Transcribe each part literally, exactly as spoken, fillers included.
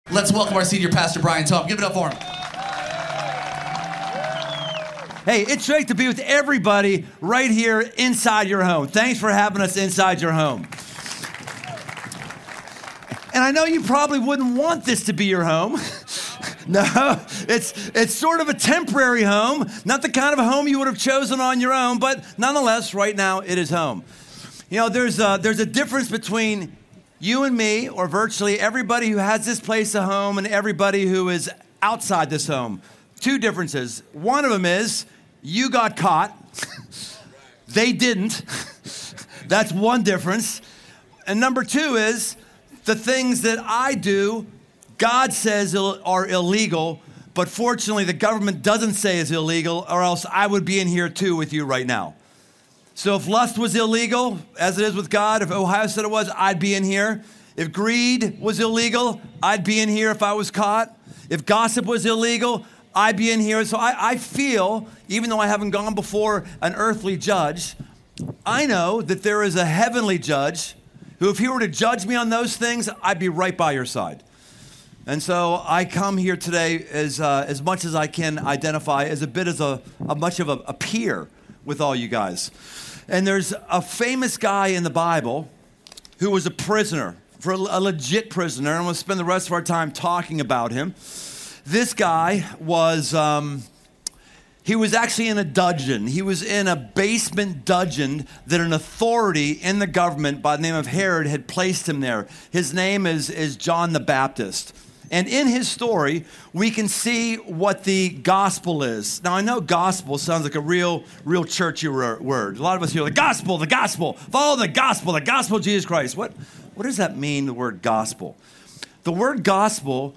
Let's welcome our senior pastor, Brian Tom. Give it up for him. Hey, it's great to be with everybody right here inside your home. Thanks for having us inside your home. And I know you probably wouldn't want this to be your home. No, it's it's sort of a temporary home, not the kind of home you would have chosen on your own, but nonetheless, right now, it is home. You know, there's a, there's a difference between you and me, or virtually everybody who has this place a home, and everybody who is outside this home. Two differences. One of them is you got caught. They didn't. That's one difference. And number two is the things that I do, God says are illegal, but fortunately the government doesn't say is illegal, or else I would be in here too with you right now. So if lust was illegal, as it is with God, if Ohio said it was, I'd be in here. If greed was illegal, I'd be in here if I was caught. If gossip was illegal, I'd be in here. So I, I feel, even though I haven't gone before an earthly judge, I know that there is a heavenly judge who, if he were to judge me on those things, I'd be right by your side. And so I come here today as uh, as much as I can identify as a bit as a, a much of a, a peer with all you guys. And there's a famous guy in the Bible who was a prisoner, for a, a legit prisoner, and I'm going to spend the rest of our time talking about him. This guy was, um, he was actually in a dungeon. He was in a basement dungeon that an authority in the government by the name of Herod had placed him there. His name is, is John the Baptist. And in his story, we can see what the gospel is. Now, I know gospel sounds like a real, real churchy word. A lot of us hear the gospel, the gospel, follow the gospel, the gospel of Jesus Christ. What, what does that mean, the word gospel? The word gospel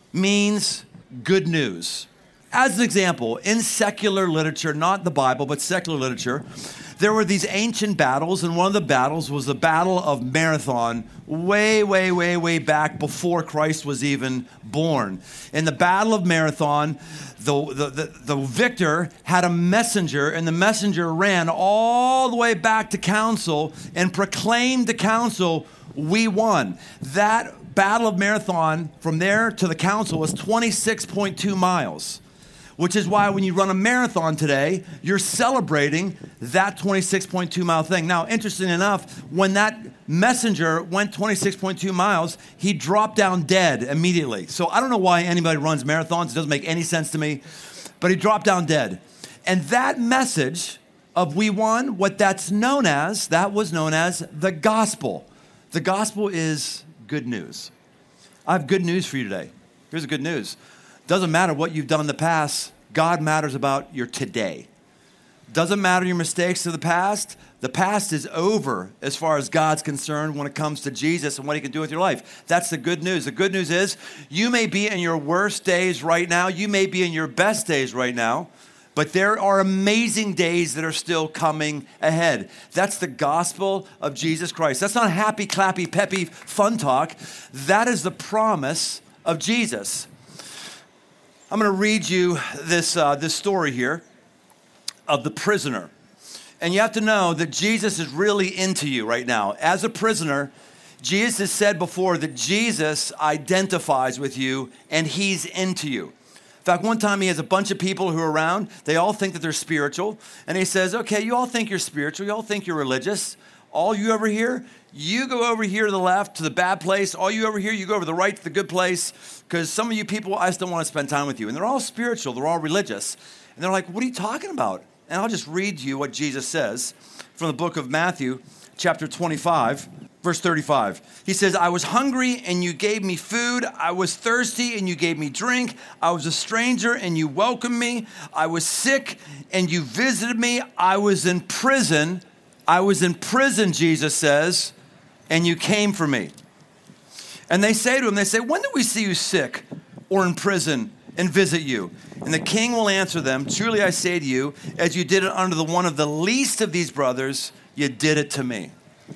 means good news. As an example, in secular literature, not the Bible, but secular literature, there were these ancient battles, and one of the battles was the Battle of Marathon, way, way, way, way back before Christ was even born. In the Battle of Marathon, the, the, the, the victor had a messenger, and the messenger ran all the way back to council and proclaimed to council, "We won." That Battle of Marathon, from there to the council, was twenty-six point two miles. Which is why when you run a marathon today, you're celebrating that twenty-six point two mile thing. Now, interesting enough, when that messenger went twenty-six point two miles, he dropped down dead immediately. So I don't know why anybody runs marathons. It doesn't make any sense to me. But he dropped down dead. And that message of "we won," what that's known as, that was known as the gospel. The gospel is good news. I have good news for you today. Here's the good news. Doesn't matter what you've done in the past. God matters about your today. Doesn't matter your mistakes of the past. The past is over as far as God's concerned when it comes to Jesus and what he can do with your life. That's the good news. The good news is you may be in your worst days right now. You may be in your best days right now. But there are amazing days that are still coming ahead. That's the gospel of Jesus Christ. That's not happy, clappy, peppy, fun talk. That is the promise of Jesus. I'm going to read you this, uh, this story here of the prisoner. And you have to know that Jesus is really into you right now. As a prisoner, Jesus has said before that Jesus identifies with you and he's into you. In fact, one time he has a bunch of people who are around. They all think that they're spiritual. And he says, okay, you all think you're spiritual. You all think you're religious. All you over here, you go over here to the left, to the bad place. All you over here, you go over to the right, to the good place. Because some of you people, I just don't want to spend time with you. And they're all spiritual. They're all religious. And they're like, what are you talking about? And I'll just read you what Jesus says from the book of Matthew, chapter twenty-five, verse thirty-five. He says, I was hungry and you gave me food. I was thirsty and you gave me drink. I was a stranger and you welcomed me. I was sick and you visited me. I was in prison. I was in prison, Jesus says, and you came for me. And they say to him, they say, when did we see you sick or in prison and visit you? And the king will answer them, truly I say to you, as you did it unto the one of the least of these brothers, you did it to me.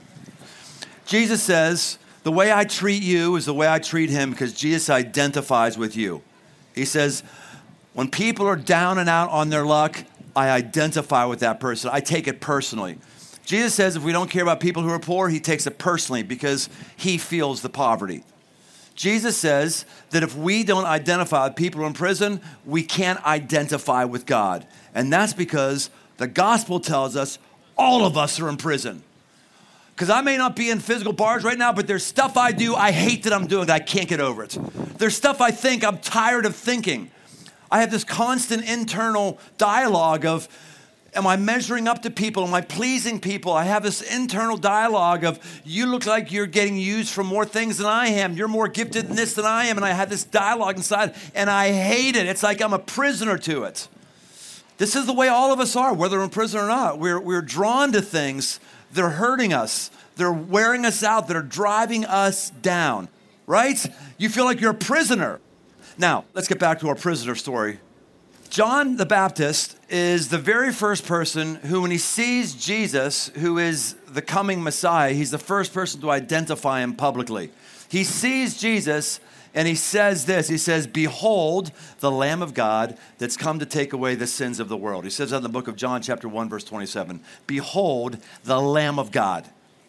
Jesus says, the way I treat you is the way I treat him because Jesus identifies with you. He says, when people are down and out on their luck, I identify with that person. I take it personally. Jesus says if we don't care about people who are poor, he takes it personally because he feels the poverty. Jesus says that if we don't identify with people in prison, we can't identify with God. And that's because the gospel tells us all of us are in prison. Because I may not be in physical bars right now, but there's stuff I do I hate that I'm doing that I can't get over it. There's stuff I think I'm tired of thinking. I have this constant internal dialogue of, am I measuring up to people? Am I pleasing people? I have this internal dialogue of, you look like you're getting used for more things than I am. You're more gifted in this than I am. And I have this dialogue inside, and I hate it. It's like I'm a prisoner to it. This is the way all of us are, whether we're in prison or not. We're, we're drawn to things that are hurting us. They're wearing us out. That are driving us down, right? You feel like you're a prisoner. Now, let's get back to our prisoner story. John the Baptist is the very first person who, when he sees Jesus, who is the coming Messiah, he's the first person to identify him publicly. He sees Jesus and he says this, he says, "Behold the Lamb of God that's come to take away the sins of the world." He says that in the book of John chapter one, verse twenty-seven. Behold the Lamb of God.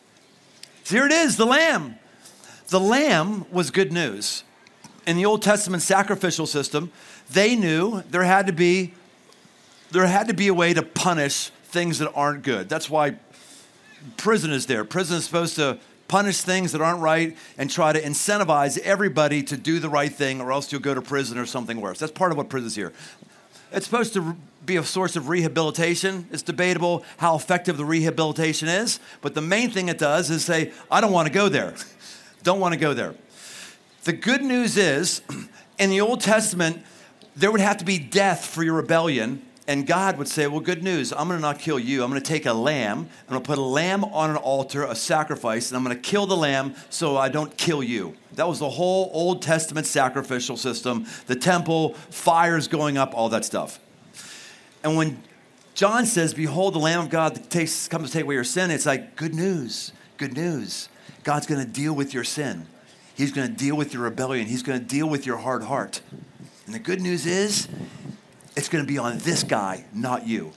So here it is, the Lamb. The Lamb was good news. In the Old Testament sacrificial system, they knew there had to be there had to be a way to punish things that aren't good. That's why prison is there. Prison is supposed to punish things that aren't right and try to incentivize everybody to do the right thing, or else you'll go to prison or something worse. That's part of what prison is here. It's supposed to be a source of rehabilitation. It's debatable how effective the rehabilitation is, but the main thing it does is say, I don't want to go there. Don't want to go there. The good news is, in the Old Testament, there would have to be death for your rebellion, and God would say, well, good news, I'm going to not kill you. I'm going to take a lamb, I'm going to put a lamb on an altar, a sacrifice, and I'm going to kill the lamb so I don't kill you. That was the whole Old Testament sacrificial system, the temple, fires going up, all that stuff. And when John says, behold, the Lamb of God that takes, comes to take away your sin, it's like, good news, good news. God's going to deal with your sin. He's going to deal with your rebellion. He's going to deal with your hard heart. And the good news is, it's going to be on this guy, not you.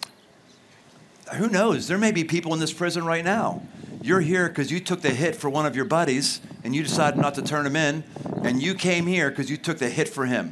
Who knows? There may be people in this prison right now. You're here because you took the hit for one of your buddies, and you decided not to turn him in, and you came here because you took the hit for him.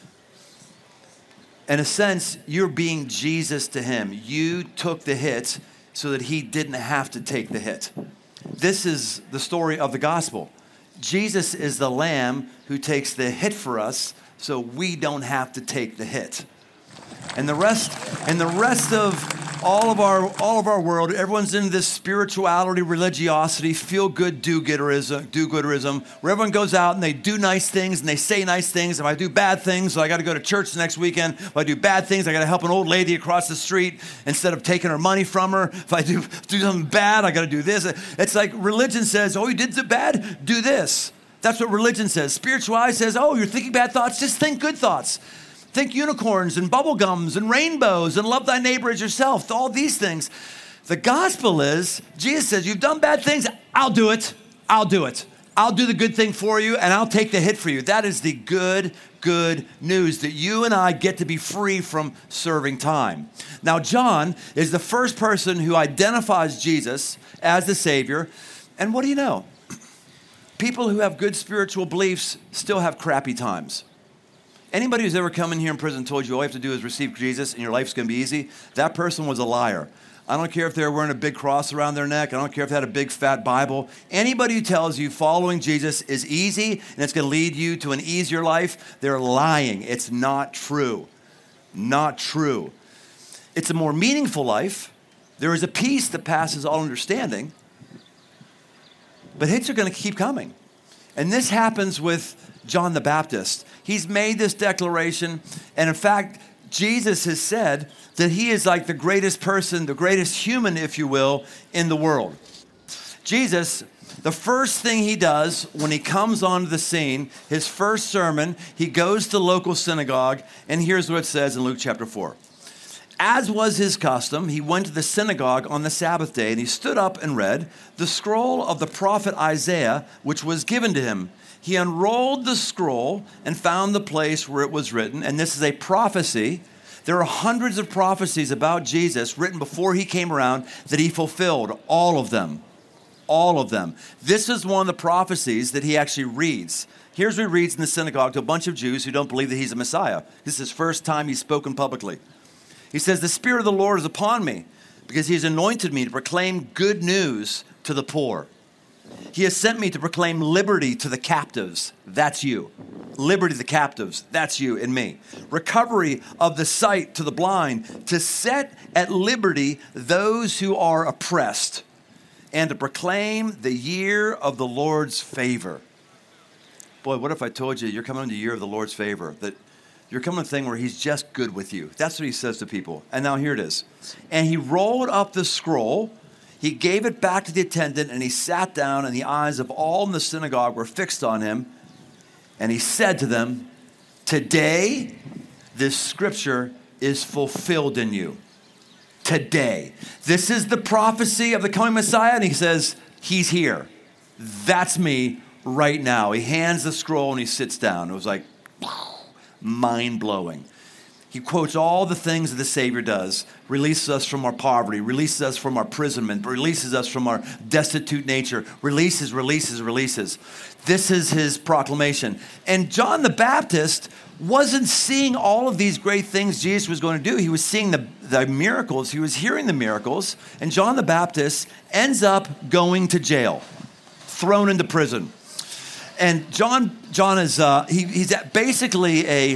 In a sense, you're being Jesus to him. You took the hit so that he didn't have to take the hit. This is the story of the gospel. Jesus is the Lamb who takes the hit for us so we don't have to take the hit. And the rest, and the rest of all of our all of our world, everyone's in this spirituality, religiosity, feel good, do-gooderism, do-gooderism, where everyone goes out and they do nice things and they say nice things. If I do bad things, so I got to go to church the next weekend. If I do bad things, I got to help an old lady across the street instead of taking her money from her. If I do do something bad, I got to do this. It's like religion says, oh, you did the bad, do this. That's what religion says. Spirituality says, oh, you're thinking bad thoughts, just think good thoughts. Think unicorns and bubble gums and rainbows and love thy neighbor as yourself, all these things. The gospel is, Jesus says, you've done bad things, I'll do it, I'll do it. I'll do the good thing for you and I'll take the hit for you. That is the good, good news that you and I get to be free from serving time. Now, John is the first person who identifies Jesus as the Savior. And what do you know? People who have good spiritual beliefs still have crappy times. Anybody who's ever come in here in prison and told you all you have to do is receive Jesus and your life's going to be easy, that person was a liar. I don't care if they're wearing a big cross around their neck. I don't care if they had a big fat Bible. Anybody who tells you following Jesus is easy and it's going to lead you to an easier life, they're lying. It's not true. Not true. It's a more meaningful life. There is a peace that passes all understanding. But hits are going to keep coming. And this happens with John the Baptist. He's made this declaration, and in fact, Jesus has said that he is like the greatest person, the greatest human, if you will, in the world. Jesus, the first thing he does when he comes onto the scene, his first sermon, he goes to the local synagogue, and here's what it says in Luke chapter four. As was his custom, he went to the synagogue on the Sabbath day, and he stood up and read the scroll of the prophet Isaiah, which was given to him. He unrolled the scroll and found the place where it was written, and this is a prophecy. There are hundreds of prophecies about Jesus written before he came around that he fulfilled, all of them, all of them. This is one of the prophecies that he actually reads. Here's what he reads in the synagogue to a bunch of Jews who don't believe that he's a Messiah. This is his first time he's spoken publicly. He says, the Spirit of the Lord is upon me because he has anointed me to proclaim good news to the poor. He has sent me to proclaim liberty to the captives. That's you. Liberty to the captives. That's you and me. Recovery of the sight to the blind. To set at liberty those who are oppressed. And to proclaim the year of the Lord's favor. Boy, what if I told you you're coming in the year of the Lord's favor? That you're coming to a thing where he's just good with you. That's what he says to people. And now here it is. And he rolled up the scroll. He gave it back to the attendant, and he sat down, and the eyes of all in the synagogue were fixed on him. And he said to them, today this scripture is fulfilled in you. Today. This is the prophecy of the coming Messiah. And he says, he's here. That's me right now. He hands the scroll and he sits down. It was like mind-blowing. He quotes all the things that the Savior does. Releases us from our poverty, releases us from our imprisonment, releases us from our destitute nature, releases, releases, releases. This is his proclamation. And John the Baptist wasn't seeing all of these great things Jesus was going to do. He was seeing the, the miracles. He was hearing the miracles. And John the Baptist ends up going to jail, thrown into prison. And John, John is uh, he, he's basically a,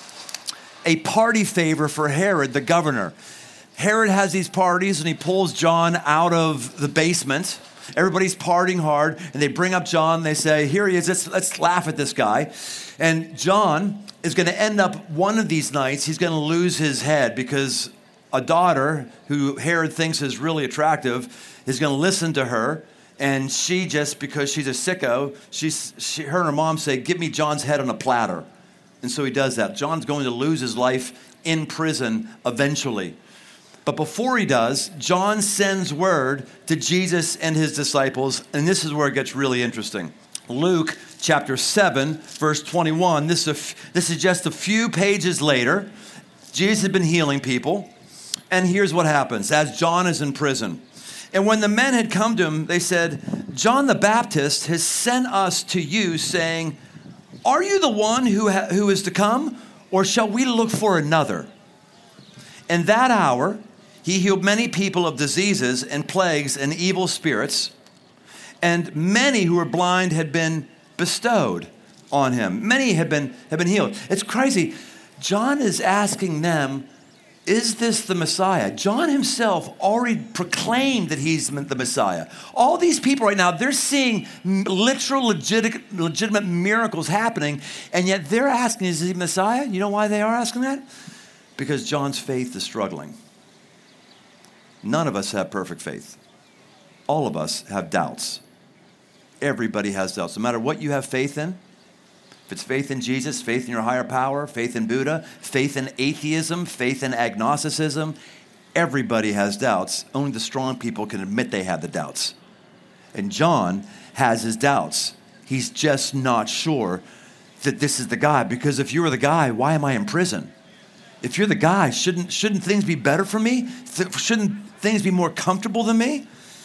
a party favor for Herod, the governor. Herod has these parties, and he pulls John out of the basement. Everybody's partying hard, and they bring up John. They say, here he is. Let's, let's laugh at this guy. And John is going to end up one of these nights, he's going to lose his head because a daughter who Herod thinks is really attractive is going to listen to her. And she just, because she's a sicko, she's, she, her and her mom say, give me John's head on a platter. And so he does that. John's going to lose his life in prison eventually. But before he does, John sends word to Jesus and his disciples. And this is where it gets really interesting. Luke chapter seven, verse twenty-one. This is, a, this is just a few pages later. Jesus had been healing people. And here's what happens as John is in prison. And when the men had come to him, they said, John the Baptist has sent us to you, saying, are you the one who, ha- who is to come, or shall we look for another? In that hour, he healed many people of diseases and plagues and evil spirits, and many who were blind had been bestowed on him. Many had been, had been healed. It's crazy. John is asking them, is this the Messiah? John himself already proclaimed that he's the Messiah. All these people right now, they're seeing literal, legit, legitimate miracles happening, and yet they're asking, is he Messiah? You know why they are asking that? Because John's faith is struggling. None of us have perfect faith. All of us have doubts. Everybody has doubts. No matter what you have faith in, if it's faith in Jesus, faith in your higher power, faith in Buddha, faith in atheism, faith in agnosticism, everybody has doubts. Only the strong people can admit they have the doubts. And John has his doubts. He's just not sure that this is the guy. Because if you were the guy, why am I in prison? If you're the guy, shouldn't, shouldn't things be better for me? Th- shouldn't things be more comfortable than me?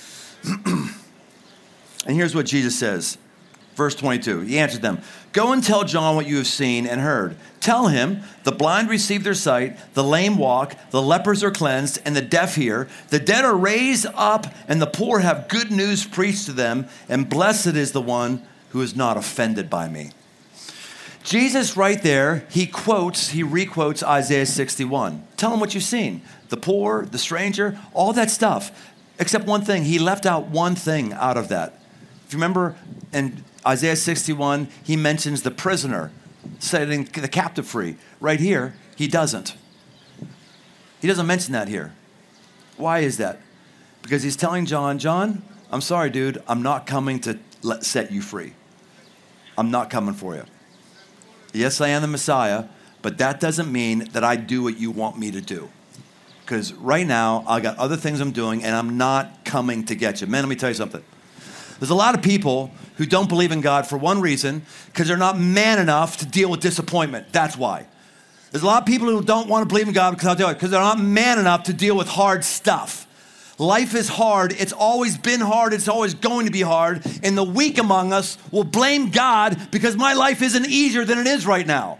And here's what Jesus says. Verse twenty-two, he answered them, go and tell John what you have seen and heard. Tell him, the blind receive their sight, the lame walk, the lepers are cleansed, and the deaf hear. The dead are raised up, and the poor have good news preached to them, and blessed is the one who is not offended by me. Jesus right there, he quotes, he requotes Isaiah sixty-one. Tell him what you've seen. The poor, the stranger, all that stuff. Except one thing, he left out one thing out of that. If you remember in Isaiah sixty-one, he mentions the prisoner setting the captive free. Right here, he doesn't. He doesn't mention that here. Why is that? Because he's telling John, John, I'm sorry, dude, I'm not coming to let, set you free. I'm not coming for you. Yes, I am the Messiah, but that doesn't mean that I do what you want me to do. Because right now, I got other things I'm doing, and I'm not coming to get you. Man, let me tell you something. There's a lot of people who don't believe in God for one reason, because they're not man enough to deal with disappointment. That's why. There's a lot of people who don't want to believe in God because they're not man enough to deal with hard stuff. Life is hard. It's always been hard. It's always going to be hard. And the weak among us will blame God because my life isn't easier than it is right now.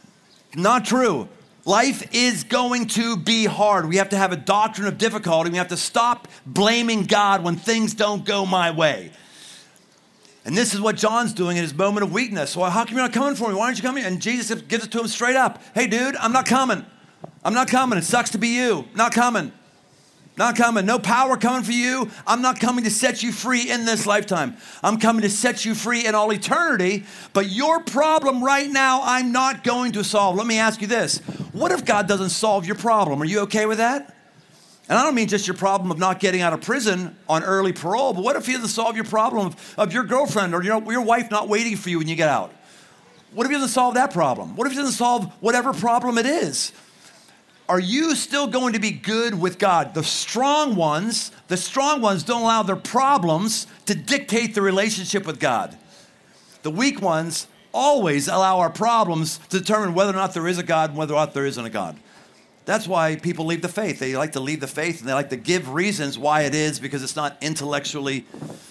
Not true. Life is going to be hard. We have to have a doctrine of difficulty. We have to stop blaming God when things don't go my way. And this is what John's doing in his moment of weakness. Well, how come you're not coming for me? Why aren't you coming? And Jesus gives it to him straight up. Hey, dude, I'm not coming. I'm not coming. It sucks to be you. Not coming. Not coming. No power coming for you. I'm not coming to set you free in this lifetime. I'm coming to set you free in all eternity. But your problem right now, I'm not going to solve. Let me ask you this. What if God doesn't solve your problem? Are you okay with that? And I don't mean just your problem of not getting out of prison on early parole, but what if he doesn't solve your problem of, of your girlfriend or your, your wife not waiting for you when you get out? What if he doesn't solve that problem? What if he doesn't solve whatever problem it is? Are you still going to be good with God? The strong ones, the strong ones don't allow their problems to dictate the relationship with God. The weak ones always allow our problems to determine whether or not there is a God and whether or not there isn't a God. That's why people leave the faith. They like to leave the faith and they like to give reasons why it is because it's not intellectually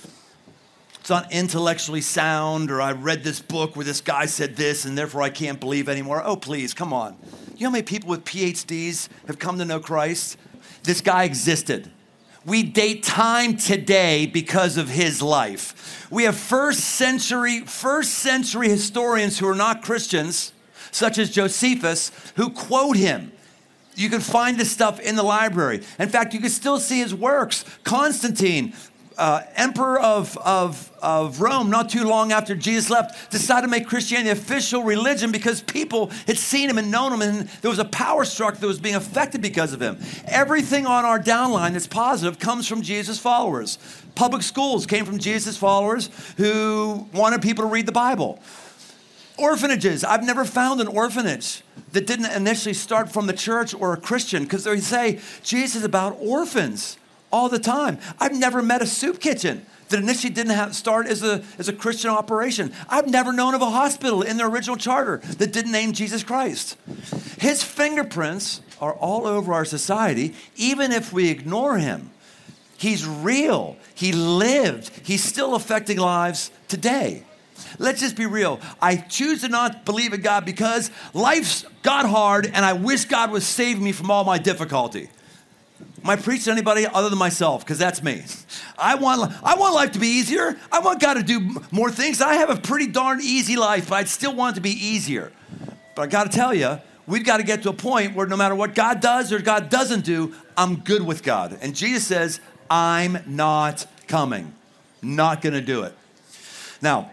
It's not intellectually sound, or I read this book where this guy said this and therefore I can't believe anymore. Oh, please, come on. You know how many people with P H Ds have come to know Christ? This guy existed. We date time today because of his life. We have first century, first century historians who are not Christians, such as Josephus, who quote him. You can find this stuff in the library. In fact, you can still see his works. Constantine, Uh, emperor of, of, of Rome, not too long after Jesus left, decided to make Christianity the official religion because people had seen him and known him, and there was a power structure that was being affected because of him. Everything on our downline that's positive comes from Jesus' followers. Public schools came from Jesus' followers who wanted people to read the Bible. Orphanages. I've never found an orphanage that didn't initially start from the church or a Christian, because they say Jesus is about orphans all the time. I've never met a soup kitchen that initially didn't have start as a, as a Christian operation. I've never known of a hospital in the original charter that didn't name Jesus Christ. His fingerprints are all over our society, even if we ignore him. He's real. He lived. He's still affecting lives today. Let's just be real. I choose to not believe in God because life's got hard and I wish God would save me from all my difficulty. Am I preaching to anybody other than myself? Because that's me. I want, I want life to be easier. I want God to do more things. I have a pretty darn easy life, but I'd still want it to be easier. But I got to tell you, we've got to get to a point where no matter what God does or God doesn't do, I'm good with God. And Jesus says, I'm not coming. Not going to do it. Now,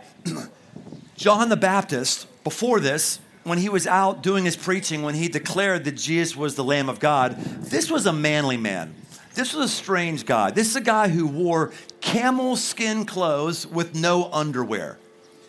John the Baptist, before this, when he was out doing his preaching, when he declared that Jesus was the Lamb of God, this was a manly man. This was a strange guy. This is a guy who wore camel skin clothes with no underwear.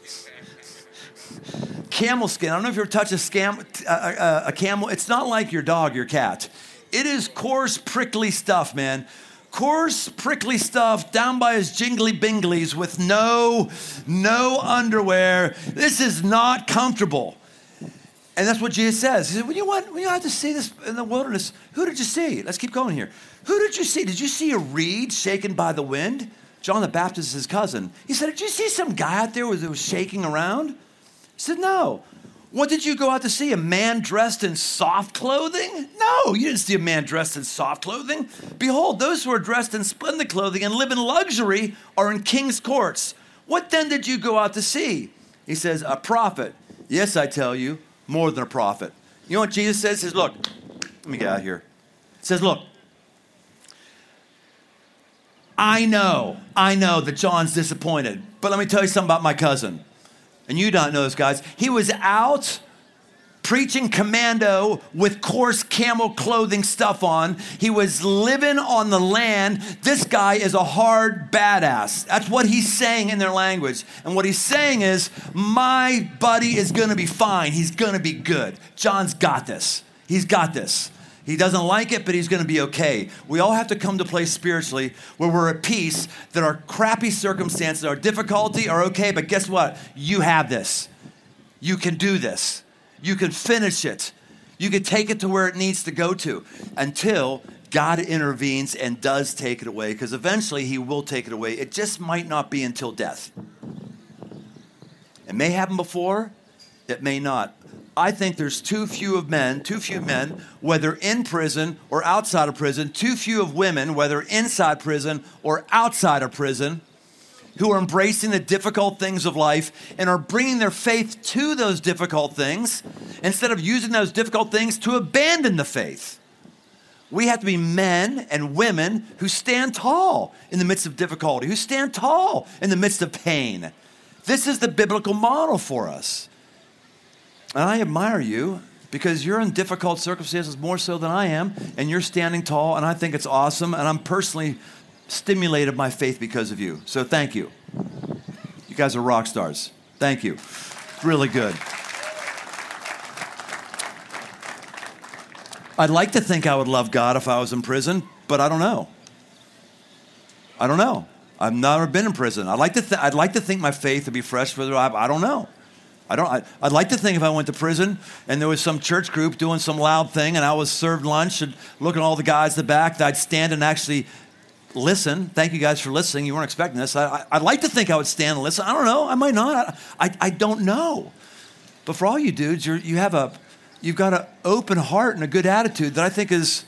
Camel skin. I don't know if you've ever touched a, scam, a, a, a camel. It's not like your dog, your cat. It is coarse, prickly stuff, man. Coarse, prickly stuff down by his jingly binglies with no, no underwear. This is not comfortable. And that's what Jesus says. He said, when you, want, when you had to see this in the wilderness, who did you see? Let's keep going here. Who did you see? Did you see a reed shaken by the wind? John the Baptist is his cousin. He said, did you see some guy out there that was shaking around? He said, no. What did you go out to see? A man dressed in soft clothing? No, you didn't see a man dressed in soft clothing. Behold, those who are dressed in splendid clothing and live in luxury are in king's courts. What then did you go out to see? He says, a prophet. Yes, I tell you, more than a prophet. You know what Jesus says? He says, look, let me get out of here. He says, look, I know, I know that John's disappointed, but let me tell you something about my cousin. And you don't know this, guys. He was out preaching commando with coarse camel clothing stuff on. He was living on the land. This guy is a hard badass. That's what he's saying in their language. And what he's saying is, my buddy is going to be fine. He's going to be good. John's got this. He's got this. He doesn't like it, but he's going to be okay. We all have to come to a place spiritually where we're at peace, that our crappy circumstances, our difficulty are okay, but guess what? You have this. You can do this. You can finish it. You can take it to where it needs to go to until God intervenes and does take it away, because eventually he will take it away. It just might not be until death. It may happen before, it may not. I think there's too few of men, too few men, whether in prison or outside of prison, too few of women, whether inside prison or outside of prison, who are embracing the difficult things of life and are bringing their faith to those difficult things instead of using those difficult things to abandon the faith. We have to be men and women who stand tall in the midst of difficulty, who stand tall in the midst of pain. This is the biblical model for us. And I admire you because you're in difficult circumstances more so than I am, and you're standing tall, and I think it's awesome, and I'm personally stimulated my faith because of you. So thank you. You guys are rock stars. Thank you. It's really good. I'd like to think I would love God if I was in prison, but I don't know. I don't know. I've never been in prison. I'd like to, th- I'd like to think my faith would be fresh, but I, I don't know. I don't. I, I'd like to think if I went to prison and there was some church group doing some loud thing and I was served lunch and looking at all the guys in the back, that I'd stand and actually listen. Thank you guys for listening. You weren't expecting this. I, I, I'd like to think I would stand and listen. I don't know. I might not. I, I, I don't know. But for all you dudes, you're, you have a, you've got an open heart and a good attitude that I think is,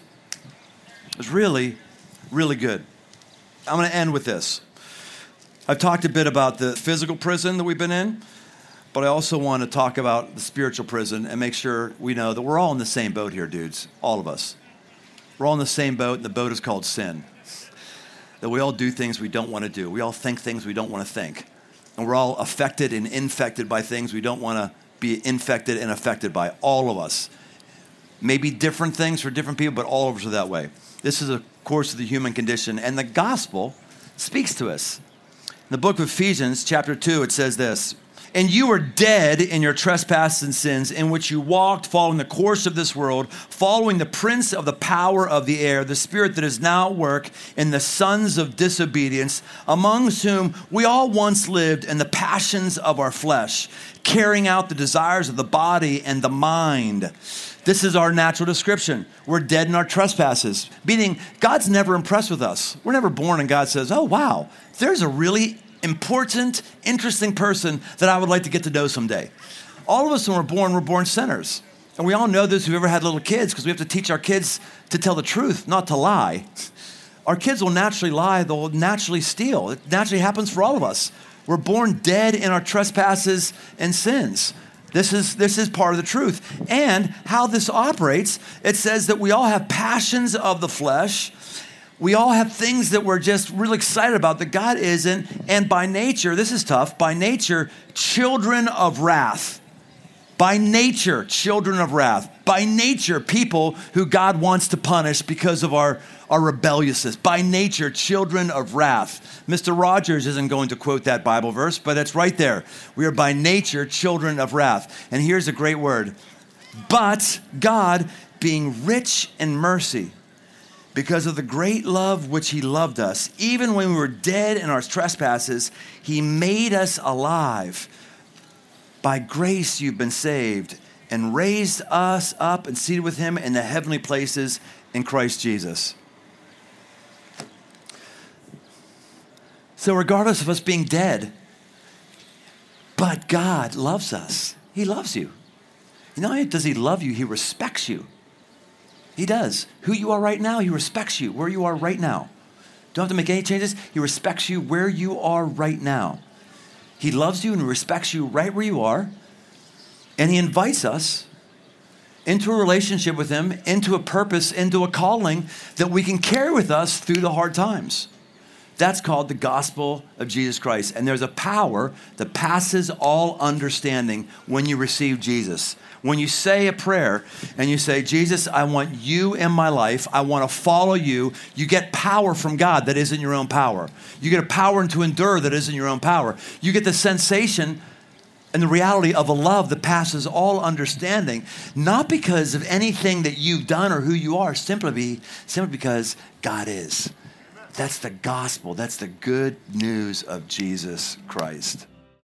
is really, really good. I'm going to end with this. I've talked a bit about the physical prison that we've been in, but I also want to talk about the spiritual prison and make sure we know that we're all in the same boat here, dudes. All of us. We're all in the same boat, and the boat is called sin. That we all do things we don't want to do. We all think things we don't want to think. And we're all affected and infected by things we don't want to be infected and affected by. All of us. Maybe different things for different people, but all of us are that way. This is a course of the human condition, and the gospel speaks to us. In the book of Ephesians, chapter two, it says this, "And you were dead in your trespasses and sins, in which you walked, following the course of this world, following the prince of the power of the air, the spirit that is now at work in the sons of disobedience, amongst whom we all once lived in the passions of our flesh, carrying out the desires of the body and the mind." This is our natural description. We're dead in our trespasses, meaning God's never impressed with us. We're never born and God says, oh, wow, there's a really important, interesting person that I would like to get to know someday. All of us when we're born, we're born sinners. And we all know this who've ever had little kids because we have to teach our kids to tell the truth, not to lie. Our kids will naturally lie. They'll naturally steal. It naturally happens for all of us. We're born dead in our trespasses and sins. This is, this is part of the truth. And how this operates, it says that we all have passions of the flesh. We all have things that we're just really excited about that God isn't. And by nature, this is tough, by nature, children of wrath. By nature, children of wrath. By nature, people who God wants to punish because of our, our rebelliousness. By nature, children of wrath. Mister Rogers isn't going to quote that Bible verse, but it's right there. We are by nature children of wrath. And here's a great word. But God, being rich in mercy, because of the great love which he loved us, even when we were dead in our trespasses, he made us alive. By grace you've been saved, and raised us up and seated with him in the heavenly places in Christ Jesus. So regardless of us being dead, but God loves us. He loves you. You know, not only does he love you, he respects you. He does. Who you are right now, he respects you where you are right now. Don't have to make any changes. He respects you where you are right now. He loves you and respects you right where you are. And he invites us into a relationship with him, into a purpose, into a calling that we can carry with us through the hard times. That's called the gospel of Jesus Christ. And there's a power that passes all understanding when you receive Jesus. When you say a prayer and you say, Jesus, I want you in my life. I want to follow you. You get power from God that isn't your own power. You get a power to endure that isn't your own power. You get the sensation and the reality of a love that passes all understanding, not because of anything that you've done or who you are, simply, be, simply because God is. That's the gospel. That's the good news of Jesus Christ.